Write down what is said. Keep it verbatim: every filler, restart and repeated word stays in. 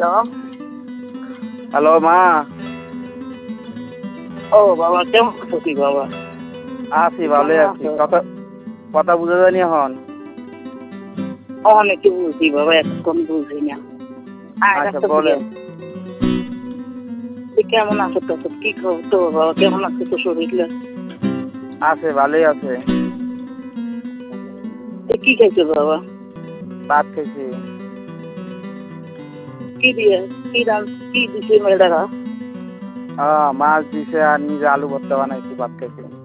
Hello hello মা। ও বাবা, কেমন আছো কি বাবা? আছি, ভালোই আছি। কথা কথা বুঝা যায়নি এখন? অনেকে বুঝি বাবা, এখন বুঝি না। আচ্ছা বলেন। কেমন আছো তো? কি খবর তো বাবা? কেমন আছে তো শরীরটা? আছে, ভালোই আছে। কি খাইছো বাবা? ভাত খাইছি। কি দিয়ে কি রান কি দিছে মেয়েটারা? হ্যাঁ, মাছ দিছে আর নিজে আলু ভর্তা বানাইছি, ভাত খাইছি।